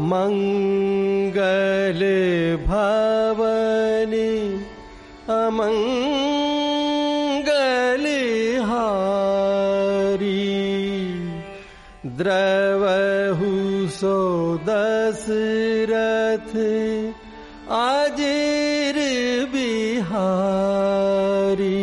मंगल भवनी अमंगल हारी, द्रवहु सो दशरथ अजिर बिहारी।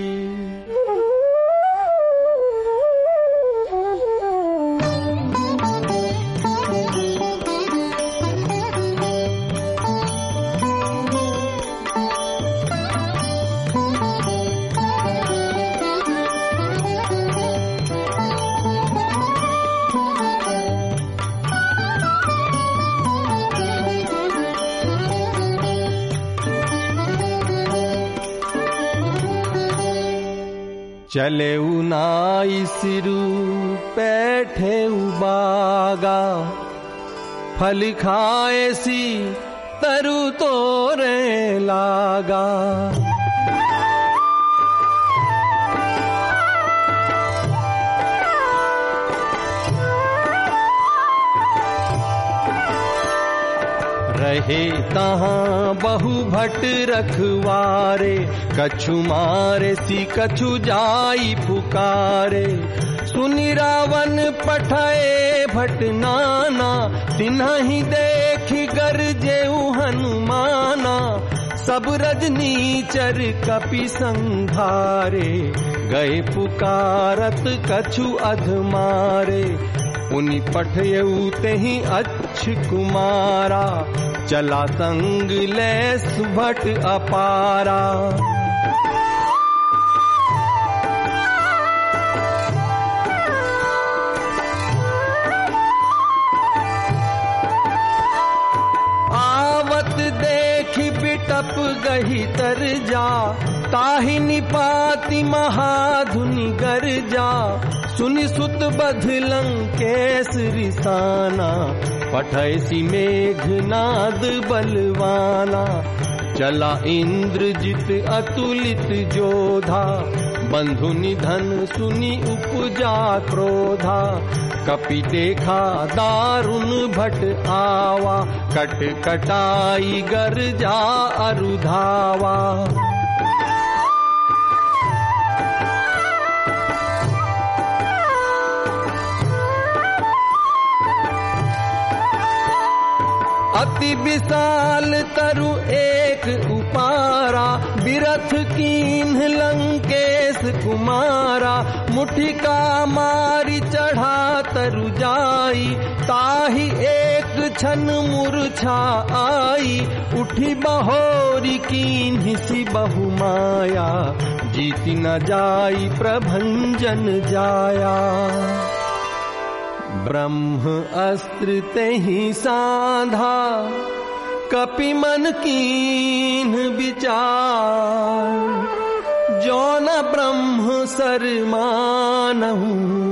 चले नाई सिरु बैठे बागा, फल खाए सी तरु तोरे लागा। रहे तहाँ बहु भट रखवारे, कछु मारे सी कछु जाई पुकारे। सुनि रावण पठाए भट नाना, तिन्हि देखि गरजेउ हनुमाना। सब रजनीचर कपि संघारे, गए पुकारत कछु अधमारे। उनि पठयउ तेहि अच्छ कुमारा, चला संग ले सुभट अपारा। आवत देखि बिटप गही तर जा, ताहि निपाति महाधुनि गरजा। सुनि सुत बध लंकेश रिसाना, पठैसी मेघनाद बलवाना। चला इंद्रजित अतुलित जोधा, बंधु निधन सुनि उपजा क्रोधा। कपि देखा दारुण भट आवा, कट कटाई गरजा अरुधावा। अति विशाल तरु एक उपारा, बिरथ कीन्ह लंकेश कुमारा। मुठिका मारी चढ़ा तरु जाई, ताहि एक छन मूर्छा आई। उठी बहोरी कीन्हि सी बहु माया, जीति न जाई प्रभंजन जाया। ब्रह्म अस्त्र तेहि साधा, कपि मन कीन्ह विचार। जो न ब्रह्म सर मानहु,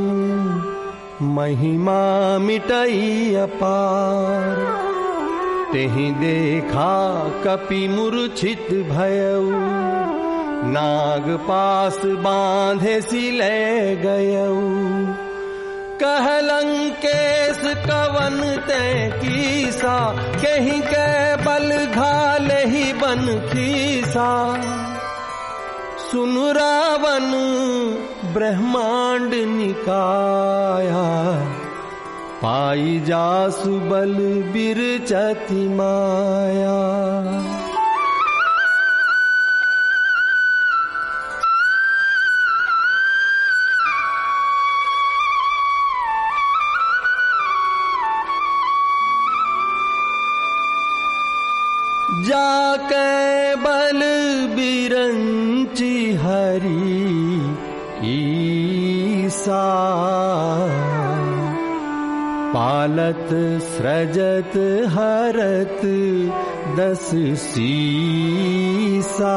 महिमा मिटई अपार। तेहि देखा कपि मूर्छित भयउ, नाग पास बांधे सी ले गयउ। कह लंकेश कवन ते कीसा, कहीं के बल घाले ही बन खीसा। सुन रावण ब्रह्मांड निकाया, पाई जासु बल बिरचति माया। जाके बल बिरंची हरि ईसा, पालत सृजत हरत दस सीसा।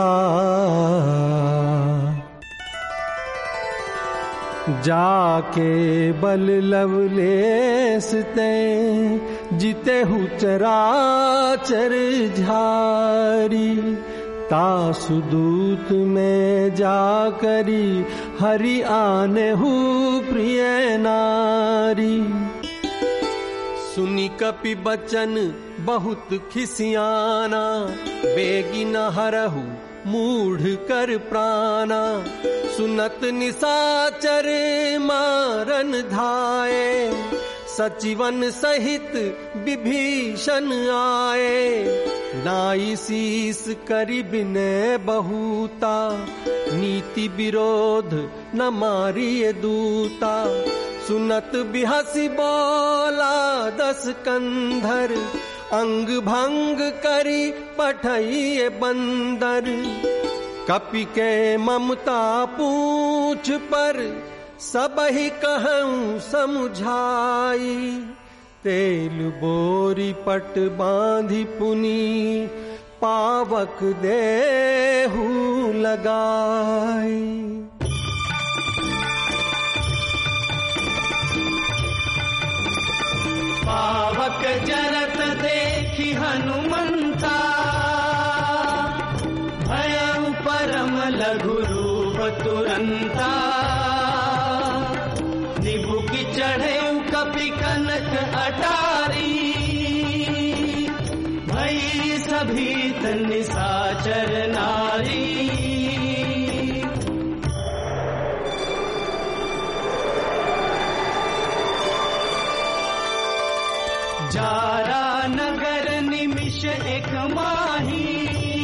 जाके बल लवलेस ते, जितेहु चराचर झारी। तासु दूत में जाकरी, हरि आनेहु प्रिय नारी। सुनी कपि बचन बहुत खिसियाना, बेगी न हरहु मूढ़ कर प्राणा। सुनत निशाचर मारन धाये, सचिवन सहित विभीषण आए। नाई शीस करि बिनय बहुता, नीति विरोध न मारिय दूता। सुनत बिहसी बोला दस कंधर, अंग भंग करी पठइए बंदर। कपि के ममता पूछ पर, सबहि कहूँ समुझाई। तेल बोरी पट बांधि पुनी, पावक देहु लगाई। पावक जरत देखी हनुमंता, भयउ परम लघु रूप तुरंता। निभुकि चढ़े कपि कनक अटारी, भई सभीत निशाचर नारी। जारा नगर निमिष एक माही,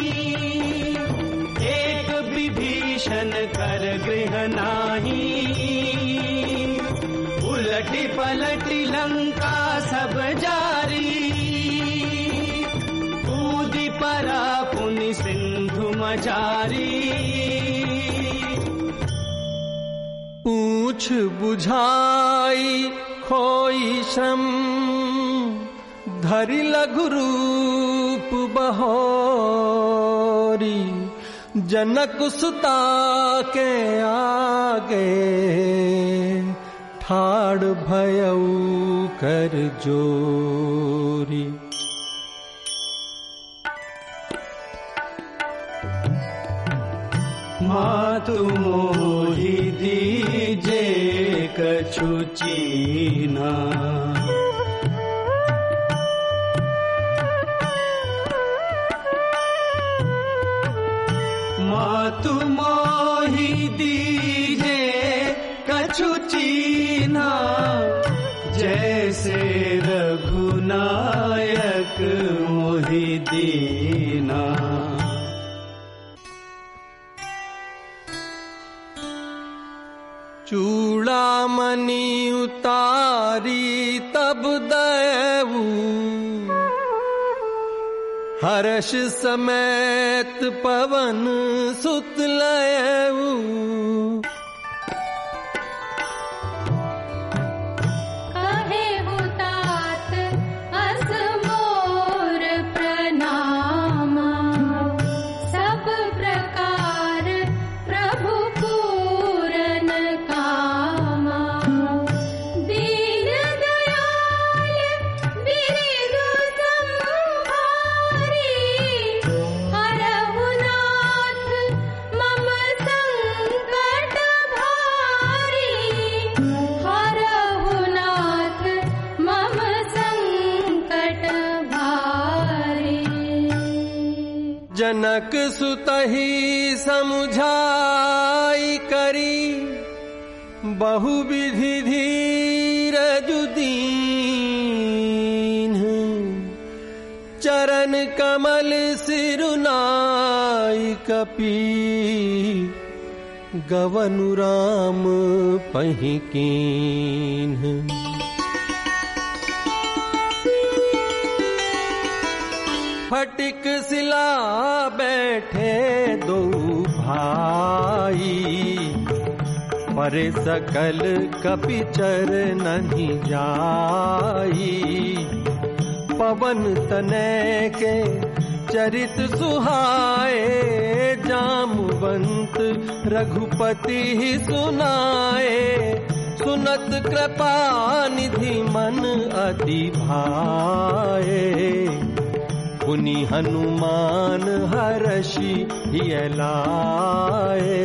एक विभीषण कर गृह नाही। उलटी पलटी लंका सब जारी, कूदी परा पुनि सिंधु मजारी। पूछ बुझाई खोई श्रम, धरि लघु रूप बहोरी। जनक सुता के आगे, ठाड़ भयउ कर जोरी। मातु मोहि दीजे कछु चीना, मातु मोहि दीजे कछु चीना। जैसे रघुनायक मोहि दीना। चूड़ामणि उतारी तब देऊ, हर्ष समेत पवन सुत लयऊ। कहे हुतात अस मोर प्रणाम, सब प्रकार प्रभु पूरन कामा। दीन दयाल बिरधु संभारी, हरहु नाथ मम संकट भारी। हरहु नाथ मम संकट भारी। जनक सुतहि समुझाई करी, बहु विधि धीरजु दीन। चरण कमल सिरुनाई कपि, गवनु राम पहि कीन्ह। फटिक सिला बैठे दो भाई, परे सकल कपि चरनहि जाई। पवन तनय के चरित सुहाए, जामवंत रघुपति ही सुनाए। सुनत कृपा निधि मन अति भाए, पुनि हनुमान हर्षि हिय लाए।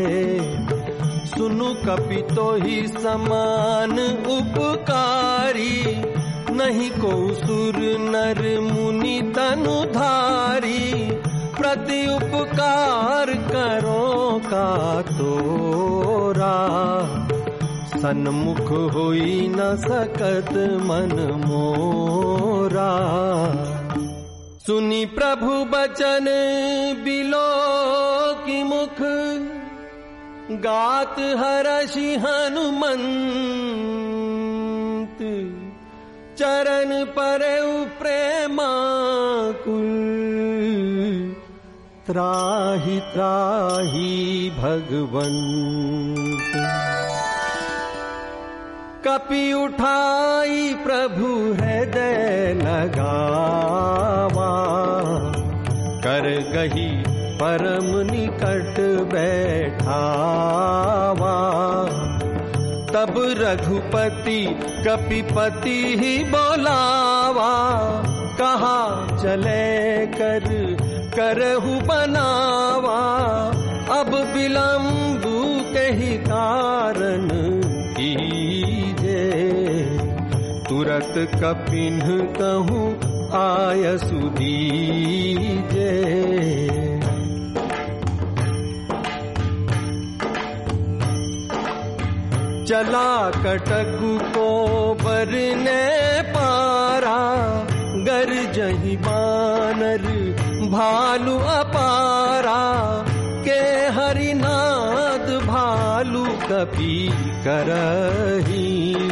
सुनु कपि तोहि समान उपकारी, नहीं को सुर नर मुनि तनुधारी, प्रति उपकार करो का तोरा, सन्मुख होई न सकत मन मोरा। सुनी प्रभु बचन बिलो की मुख, गात हर्षि हनुमंत, चरण परउ प्रेमाकुल, त्राहि त्राहि भगवंत। कपि उठाई प्रभु हृदय लगावा, कर गही परम निकट बैठावा। तब रघुपति कपिपति ही बोलावा, कहा चले कर करहु बनावा। अब विलंब कही कारण कीजे, तुरत कपिन्ह कहूँ आयसु दीजे। चला कटकु को बरने पारा, गरजहि बानर भालु अपारा। के हरिनाद भालु कपि करही,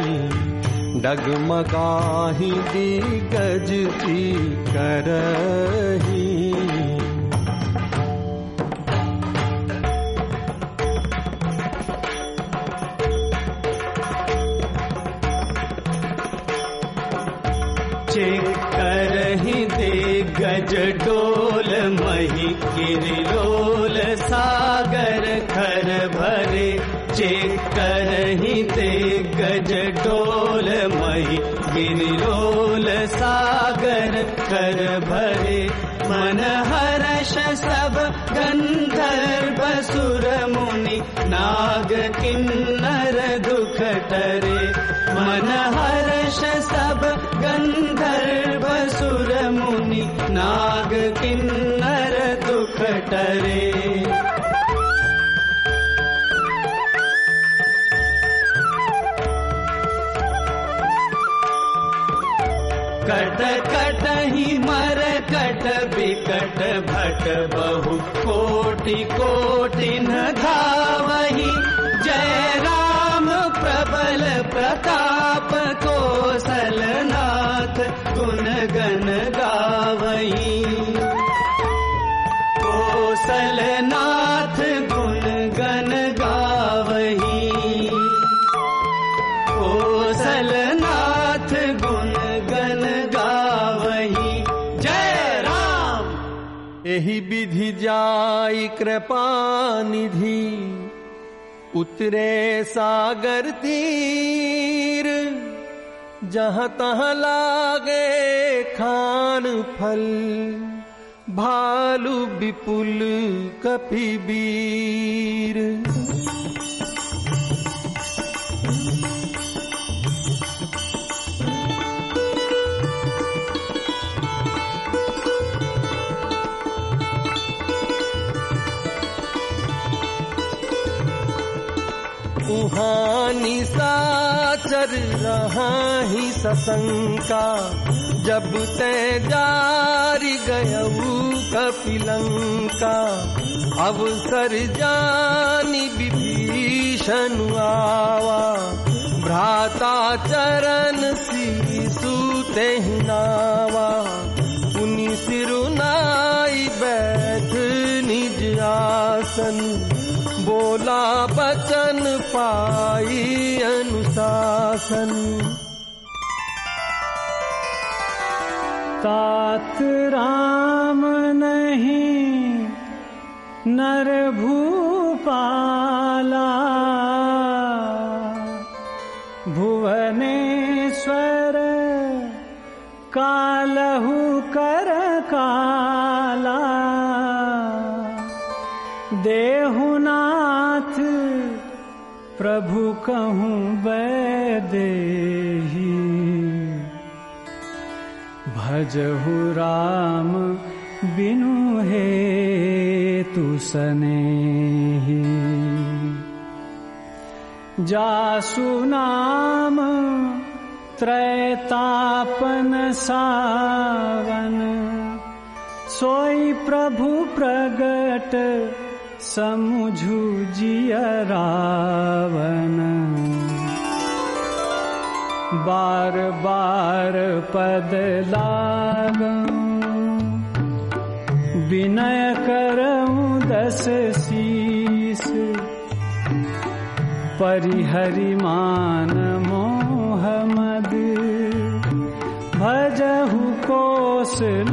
डगमगाहि दिग्गज करही। करहि दिग्गज डोल मही, किरलोल सागर खर भरे। करहि दिग्गज डोल मही, किरलोल सागर खर भरे। मन हर्ष सब गंधर्व सुर मुनि, नाग किन्नर दुख टरे। मन हर्ष सब गंधर्व सुर मुनि, नाग किन्नर दुख टरे। कट कटहि मर कट बिकट भट, बहु कोटि कोटि न धावहि। जय राम प्रबल प्रताप, कौशलनाथ गुण गण गावहि। कौशलनाथ गुण गण गावहि। कौशलनाथ गुण गण गावहि। जय राम। एहि विधि जाई कृपा निधि, उतरे सागर तीर। जहाँ तहाँ लागे खान फल, भालु विपुल कपिवीर। उहाँ निशाचर रहाहि सशंका, जब ते जारि गयऊ कपिलंका। अवसर जानि विभीषण आवा, भ्राता चरण सीसु तेहि नावा। पुनि सिरुनाई बैठ निज आसन, बोला बचन पाई अनुशासन। तात राम नहीं नर भूपाला, भुवनेश्वर कालहु कर काला। देहुनाथ प्रभु कहूँ बैदेही, भजहु राम बिनु हेतु सनेहि। जासु नाम त्रैतापन सावन, सोई प्रभु प्रगट समुझु जिय रावण। बार बार पद लागूं, विनय करऊं दस शीस। परिहरि मान मोह मद, भजहु कौशलाधीश।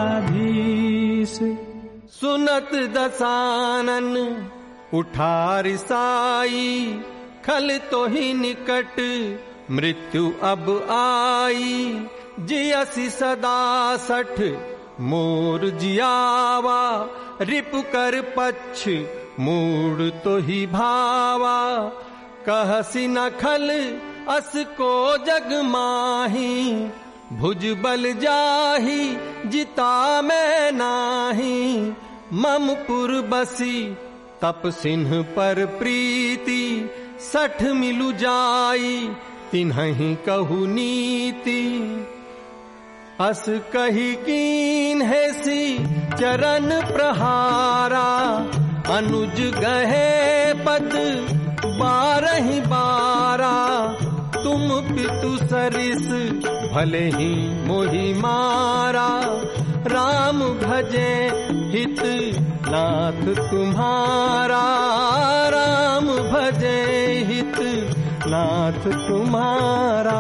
सुनत दसानन उठार साई, खल तो ही निकट मृत्यु अब आई। जियसि सदा 60 मोर जियावा, रिपु कर पक्ष मूड तो ही भावा। कहसी न खल अस को जग माही, भुज बल जाही जिता मैं नाही। ममपुर बसी तप सिंह पर प्रीति, 60 मिलु जाई तिन्हि कहु नीति। अस कही कीन हेसी चरण प्रहारा, अनुज गहे पद 12 बारा। तुम पितु सरिस भले ही मोहि मारा, राम भजे हित नाथ तुम्हारा। राम भजे हित नाथ तुम्हारा।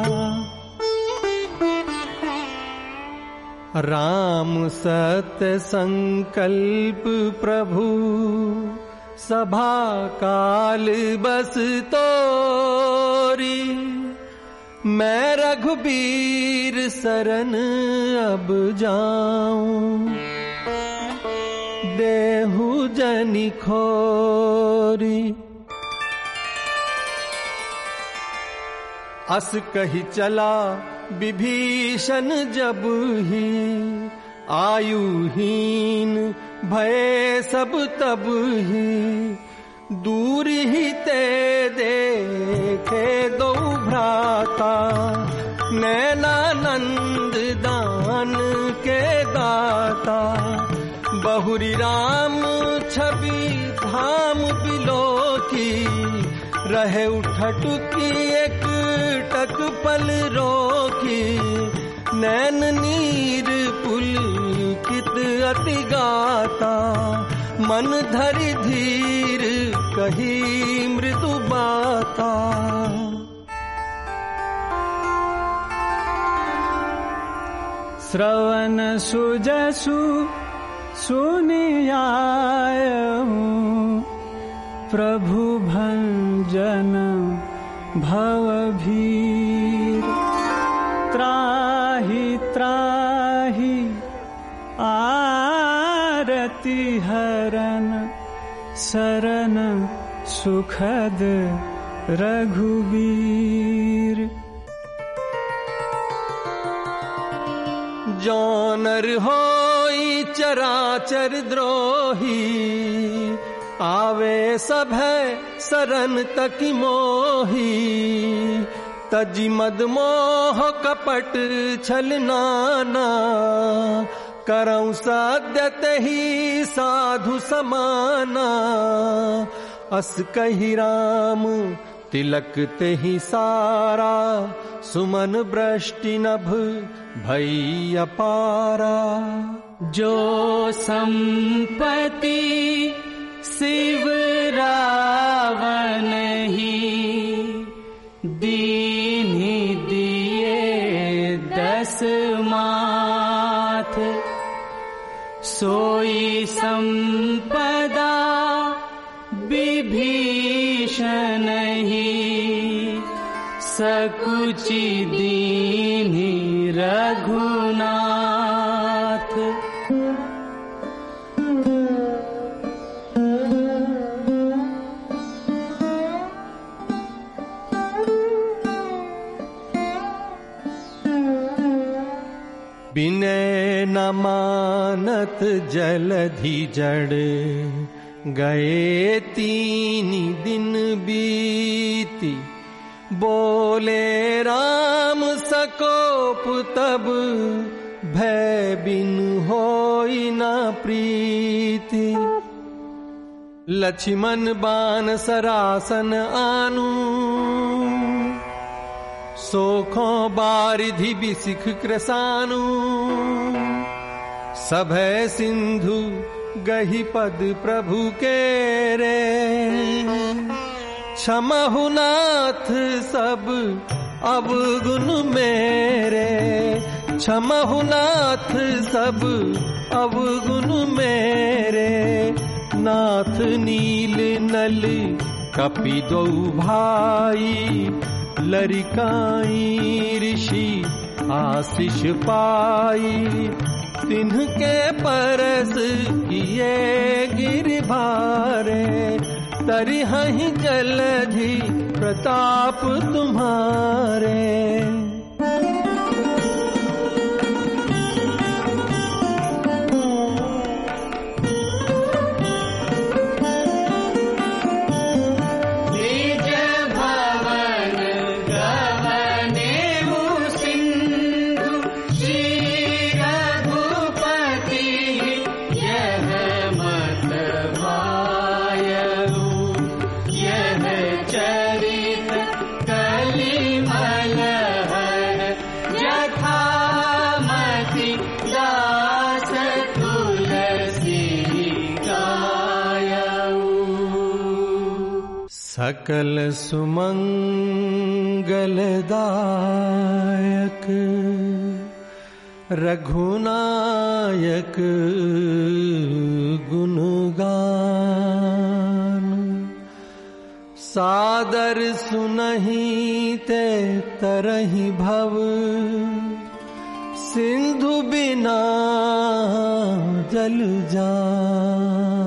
राम सत्य संकल्प प्रभु, सभा काल बस तोरी। मैं रघुबीर शरण अब जाऊं, देहु जनि खोरी। अस कही चला विभीषण जब ही, आयुहीन भय सब तब ही। दूर ही ते देखे दो भ्राता, नैनानंद दान के दाता। बहुरी राम छवि धाम बिलोकी, रहे उठटुकी एक टक पल रोकी। नैन नीर पुलकित अति गाता, मन धरि धीर कही मृदु बाता। श्रवण सुजसु सुनि आयहूं, प्रभु भंजन भवभीर। त्राहि त्राहि आरति हरन, शरण सुखद रघुबीर। जौनर होई चराचर द्रोही, आवे सभै शरण तकी मोही। तजी मद मोह कपट छल नाना, करऊं सद्य तेहि साधु समाना। अस कही राम तिलक तेहि सारा, सुमन वृष्टि नभ भई अपारा। जो संपत्ति शिव रावण ही, दीन्हि दिए 10 माथ। सोई संपदा विभीषण ही, सकुचि दीन्हि रघुनाथ। अमृत जलधि जड़ गए 3 दिन बीती। बोले राम सकोप तब भय बिन होई न प्रीति। लक्ष्मण बाण सरासन आनु सोखों बारिधि बिसिख कृसानु। सभय सिंधु गही पद प्रभु के रे। क्षमहु नाथ सब अवगुण मेरे। क्षमहु नाथ सब अवगुण मेरे। नाथ नील नल कपि दो भाई। लरिकाई ऋषि आशीष पाई। तिन्हके परस किए गिरभारे। तरिहहि जलधि प्रताप तुम्हारे। सकल सुमंगलदायक रघुनायक गुणगान। सादर सुनहि ते तरहि भव। सिंधु बिना जल जान।